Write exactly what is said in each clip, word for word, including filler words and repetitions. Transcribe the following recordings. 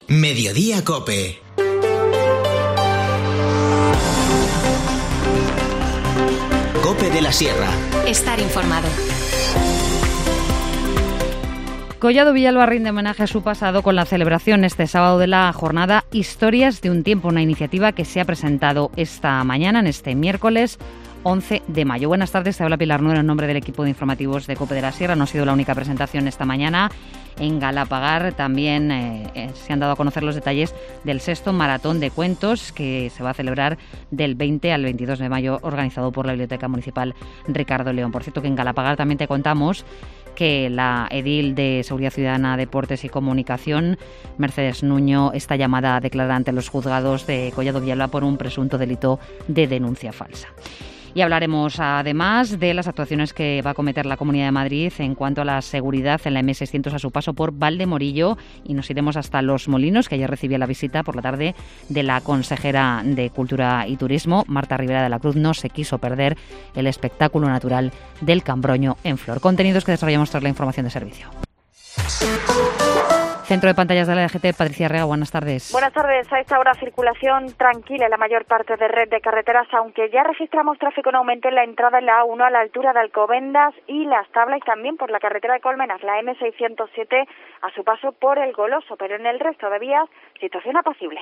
Mediodía Cope. Cope de la Sierra. Estar informado. Collado Villalba rinde homenaje a su pasado con la celebración este sábado de la jornada Historias de un tiempo, una iniciativa que se ha presentado esta mañana, en este miércoles once de mayo. Buenas tardes, te habla Pilar Nuero en nombre del equipo de informativos de Cope de la Sierra. No ha sido la única presentación esta mañana. En Galapagar también eh, eh, se han dado a conocer los detalles del sexto maratón de cuentos que se va a celebrar del veinte al veintidós de mayo, organizado por la Biblioteca Municipal Ricardo León. Por cierto, que en Galapagar también te contamos que la edil de Seguridad Ciudadana, Deportes y Comunicación, Mercedes Nuño, está llamada a declarar ante los juzgados de Collado Villalba por un presunto delito de denuncia falsa. Y hablaremos además de las actuaciones que va a acometer la Comunidad de Madrid en cuanto a la seguridad en la eme seiscientos a su paso por Valdemorillo, y nos iremos hasta Los Molinos, que ayer recibía la visita por la tarde de la consejera de Cultura y Turismo, Marta Rivera de la Cruz. No se quiso perder el espectáculo natural del Cambroño en flor. Contenidos que desarrollamos tras la información de servicio. Centro de pantallas de la D G T, Patricia Rega, buenas tardes. Buenas tardes. A esta hora circulación tranquila en la mayor parte de red de carreteras, aunque ya registramos tráfico en aumento en la entrada en la A uno a la altura de Alcobendas y Las Tablas, y también por la carretera de Colmenas, la eme seiscientos siete a su paso por El Goloso, pero en el resto de vías, situación apacible.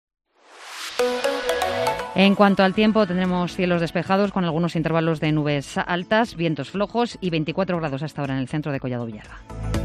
En cuanto al tiempo, tendremos cielos despejados con algunos intervalos de nubes altas, vientos flojos y veinticuatro grados hasta ahora en el centro de Collado Villalba.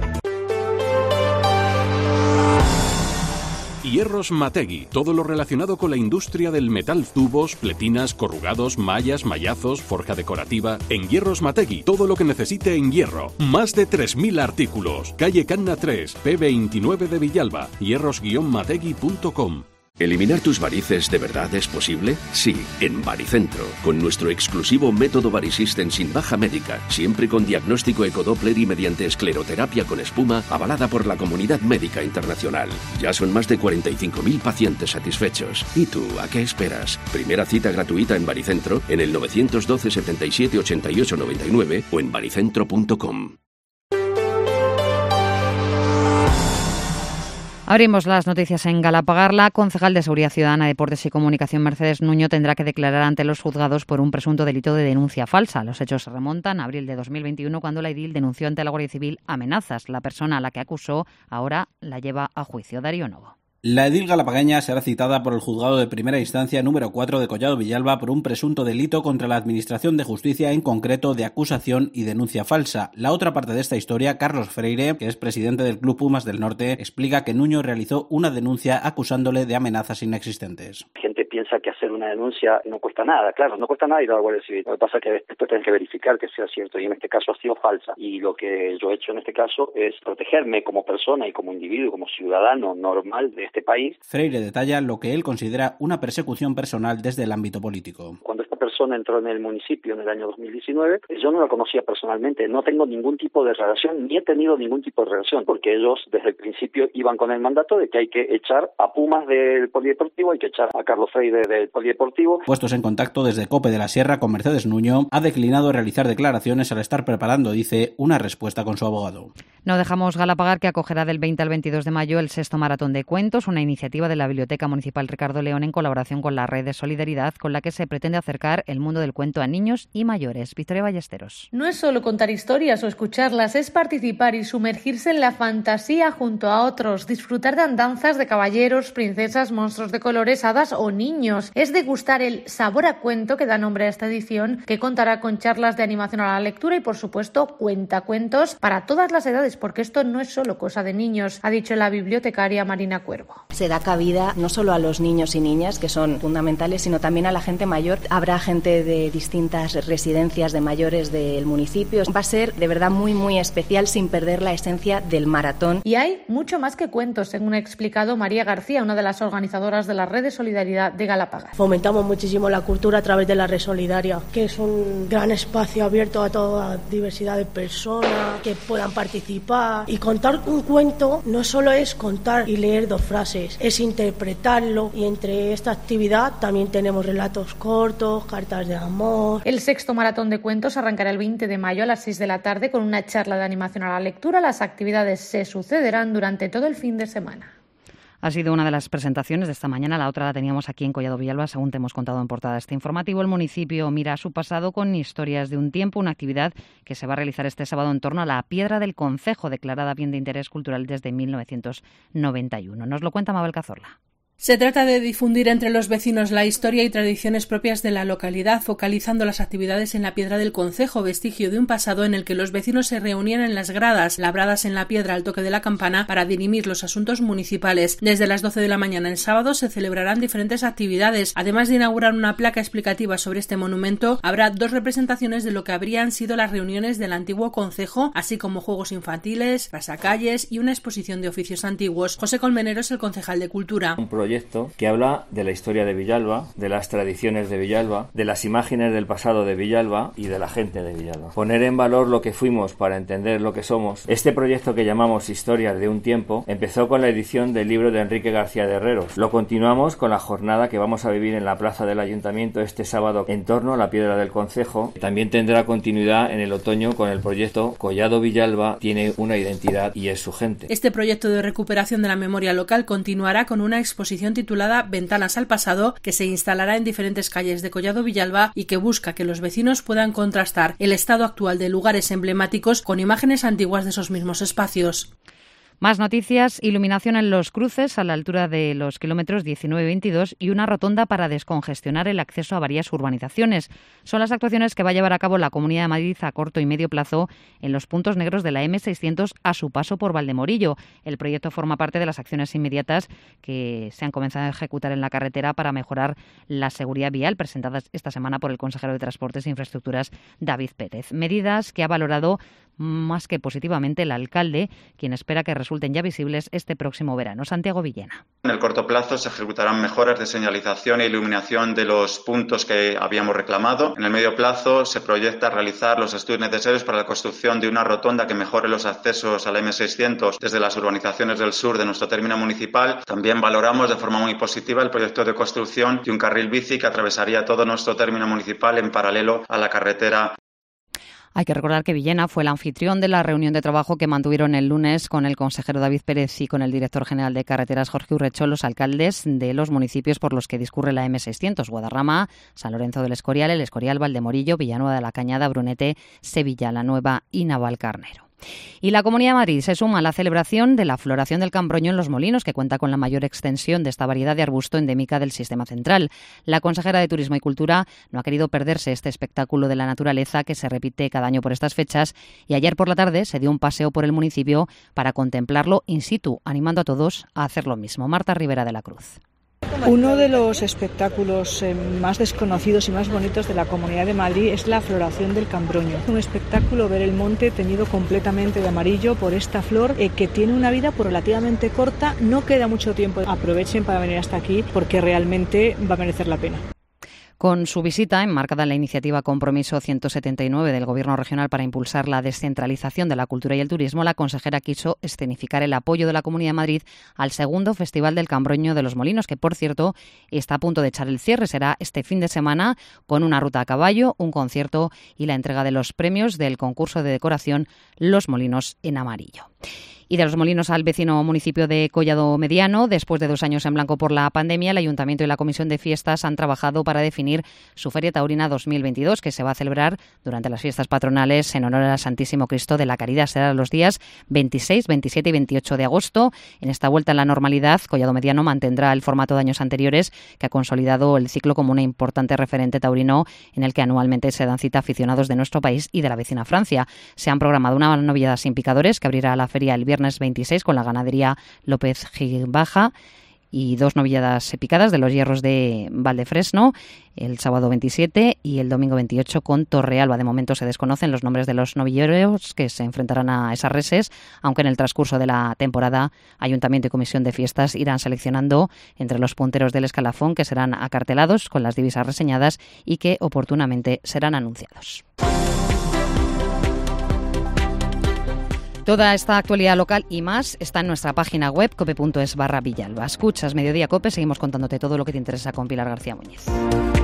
Hierros Mategui, todo lo relacionado con la industria del metal, tubos, pletinas, corrugados, mallas, mallazos, forja decorativa. En Hierros Mategui, todo lo que necesite en hierro. Más de tres mil artículos. Calle Canna tres, P veintinueve de Villalba. hierros guion mategui punto com. ¿Eliminar tus varices de verdad es posible? Sí, en Baricentro, con nuestro exclusivo método Varisystem sin baja médica, siempre con diagnóstico ecodoppler y mediante escleroterapia con espuma, avalada por la comunidad médica internacional. Ya son más de cuarenta y cinco mil pacientes satisfechos. ¿Y tú, a qué esperas? Primera cita gratuita en Baricentro, en el nueve uno dos, setenta y siete, ochenta y ocho, noventa y nueve o en baricentro punto com. Abrimos las noticias en Galapagar. La concejal de Seguridad Ciudadana, Deportes y Comunicación, Mercedes Nuño, tendrá que declarar ante los juzgados por un presunto delito de denuncia falsa. Los hechos se remontan a abril de dos mil veintiuno, cuando la edil denunció ante la Guardia Civil amenazas. La persona a la que acusó ahora la lleva a juicio. Darío Novo. La edil galapagueña será citada por el juzgado de primera instancia número cuatro de Collado Villalba por un presunto delito contra la Administración de Justicia, en concreto de acusación y denuncia falsa. La otra parte de esta historia, Carlos Freire, que es presidente del Club Pumas del Norte, explica que Nuño realizó una denuncia acusándole de amenazas inexistentes. Gente piensa que hacer una denuncia no cuesta nada, claro, no cuesta nada ir a la Guardia Civil. Lo que pasa es que después tenés que verificar que sea cierto, y en este caso ha sido falsa. Y lo que yo he hecho en este caso es protegerme como persona y como individuo, como ciudadano normal de este país. Freire detalla lo que él considera una persecución personal desde el ámbito político. Cuando esta persona entró en el municipio en el año dos mil diecinueve, yo no la conocía personalmente, no tengo ningún tipo de relación, ni he tenido ningún tipo de relación, porque ellos desde el principio iban con el mandato de que hay que echar a Pumas del polideportivo, hay que echar a Carlos Freire del polideportivo. Puestos en contacto desde Cope de la Sierra con Mercedes Nuño, ha declinado realizar declaraciones al estar preparando, dice, una respuesta con su abogado. No dejamos Galapagar, que acogerá del veinte al veintidós de mayo el sexto maratón de cuentos, una iniciativa de la Biblioteca Municipal Ricardo León en colaboración con la Red de Solidaridad, con la que se pretende acercar el mundo del cuento a niños y mayores. Victoria Ballesteros. No es solo contar historias o escucharlas, es participar y sumergirse en la fantasía junto a otros, disfrutar de andanzas de caballeros, princesas, monstruos de colores, hadas o niños. Es degustar el sabor a cuento que da nombre a esta edición, que contará con charlas de animación a la lectura y, por supuesto, cuentacuentos para todas las edades, porque esto no es solo cosa de niños, ha dicho la bibliotecaria Marina Cuervo. Se da cabida no solo a los niños y niñas, que son fundamentales, sino también a la gente mayor. Habrá gente de distintas residencias de mayores del municipio. Va a ser de verdad muy muy especial, sin perder la esencia del maratón. Y hay mucho más que cuentos, según ha explicado María García, una de las organizadoras de la Red de Solidaridad de Galapagar. Fomentamos muchísimo la cultura a través de la Red Solidaria, que es un gran espacio abierto a toda diversidad de personas que puedan participar. Y contar un cuento no solo es contar y leer dos frases, es interpretarlo, y entre esta actividad también tenemos relatos cortos, cartas de amor. El sexto maratón de cuentos arrancará el veinte de mayo a las seis de la tarde con una charla de animación a la lectura. Las actividades se sucederán durante todo el fin de semana. Ha sido una de las presentaciones de esta mañana, la otra la teníamos aquí en Collado Villalba, según te hemos contado en portada este informativo. El municipio mira a su pasado con Historias de un tiempo, una actividad que se va a realizar este sábado en torno a la Piedra del Concejo, declarada bien de interés cultural desde mil novecientos noventa y uno. Nos lo cuenta Mabel Cazorla. Se trata de difundir entre los vecinos la historia y tradiciones propias de la localidad, focalizando las actividades en la Piedra del Concejo, vestigio de un pasado en el que los vecinos se reunían en las gradas, labradas en la piedra al toque de la campana, para dirimir los asuntos municipales. Desde las doce de la mañana el sábado se celebrarán diferentes actividades. Además de inaugurar una placa explicativa sobre este monumento, habrá dos representaciones de lo que habrían sido las reuniones del antiguo concejo, así como juegos infantiles, pasacalles y una exposición de oficios antiguos. José Colmenero es el concejal de Cultura. Un proyecto que habla de la historia de Villalba, de las tradiciones de Villalba, de las imágenes del pasado de Villalba y de la gente de Villalba. Poner en valor lo que fuimos para entender lo que somos. Este proyecto, que llamamos Historias de un tiempo, empezó con la edición del libro de Enrique García de Herreros. Lo continuamos con la jornada que vamos a vivir en la plaza del Ayuntamiento este sábado en torno a la Piedra del Concejo. También tendrá continuidad en el otoño con el proyecto Collado Villalba tiene una identidad y es su gente. Este proyecto de recuperación de la memoria local continuará con una exposición titulada Ventanas al pasado, que se instalará en diferentes calles de Collado Villalba y que busca que los vecinos puedan contrastar el estado actual de lugares emblemáticos con imágenes antiguas de esos mismos espacios. Más noticias: iluminación en los cruces a la altura de los kilómetros diecinueve y veintidós y una rotonda para descongestionar el acceso a varias urbanizaciones. Son las actuaciones que va a llevar a cabo la Comunidad de Madrid a corto y medio plazo en los puntos negros de la eme seiscientos a su paso por Valdemorillo. El proyecto forma parte de las acciones inmediatas que se han comenzado a ejecutar en la carretera para mejorar la seguridad vial, presentadas esta semana por el consejero de Transportes e Infraestructuras, David Pérez. Medidas que ha valorado más que positivamente el alcalde, quien espera que resulten ya visibles este próximo verano. Santiago Villena. En el corto plazo se ejecutarán mejoras de señalización e iluminación de los puntos que habíamos reclamado. En el medio plazo se proyecta realizar los estudios necesarios para la construcción de una rotonda que mejore los accesos a la eme seiscientos desde las urbanizaciones del sur de nuestro término municipal. También valoramos de forma muy positiva el proyecto de construcción de un carril bici que atravesaría todo nuestro término municipal en paralelo a la carretera. Hay que recordar que Villena fue el anfitrión de la reunión de trabajo que mantuvieron el lunes con el consejero David Pérez y con el director general de Carreteras, Jorge Urrecho, los alcaldes de los municipios por los que discurre la eme seiscientos, Guadarrama, San Lorenzo del Escorial, El Escorial, Valdemorillo, Villanueva de la Cañada, Brunete, Sevilla la Nueva y Navalcarnero. Y la Comunidad de Madrid se suma a la celebración de la floración del cambroño en Los Molinos, que cuenta con la mayor extensión de esta variedad de arbusto endémica del Sistema Central. La consejera de Turismo y Cultura no ha querido perderse este espectáculo de la naturaleza que se repite cada año por estas fechas, y ayer por la tarde se dio un paseo por el municipio para contemplarlo in situ, animando a todos a hacer lo mismo. Marta Rivera de la Cruz. Uno de los espectáculos eh, más desconocidos y más bonitos de la Comunidad de Madrid es la floración del cambroño. Es un espectáculo ver el monte teñido completamente de amarillo por esta flor eh, que tiene una vida pues, relativamente corta. No queda mucho tiempo. Aprovechen para venir hasta aquí porque realmente va a merecer la pena. Con su visita, enmarcada en la iniciativa Compromiso ciento setenta y nueve del Gobierno regional para impulsar la descentralización de la cultura y el turismo, la consejera quiso escenificar el apoyo de la Comunidad de Madrid al segundo Festival del Cambroño de Los Molinos, que, por cierto, está a punto de echar el cierre. Será este fin de semana con una ruta a caballo, un concierto y la entrega de los premios del concurso de decoración Los Molinos en Amarillo. Y de Los Molinos al vecino municipio de Collado Mediano, después de dos años en blanco por la pandemia, el Ayuntamiento y la Comisión de Fiestas han trabajado para definir su Feria Taurina dos mil veintidós, que se va a celebrar durante las fiestas patronales en honor al Santísimo Cristo de la Caridad. Será los días veintiséis, veintisiete y veintiocho de agosto. En esta vuelta a la normalidad, Collado Mediano mantendrá el formato de años anteriores, que ha consolidado el ciclo como una importante referente taurino en el que anualmente se dan cita aficionados de nuestro país y de la vecina Francia. Se han programado una novillada sin picadores que abrirá la feria el viernes veintiséis con la ganadería López Gibaja y dos novilladas picadas de los hierros de Valdefresno el sábado veintisiete y el domingo veintiocho con Torrealba. De momento se desconocen los nombres de los novilleros que se enfrentarán a esas reses, aunque en el transcurso de la temporada Ayuntamiento y Comisión de Fiestas irán seleccionando entre los punteros del escalafón, que serán acartelados con las divisas reseñadas y que oportunamente serán anunciados. Toda esta actualidad local y más está en nuestra página web cope punto es barra Villalba. Escuchas Mediodía Cope, seguimos contándote todo lo que te interesa con Pilar García Muñiz.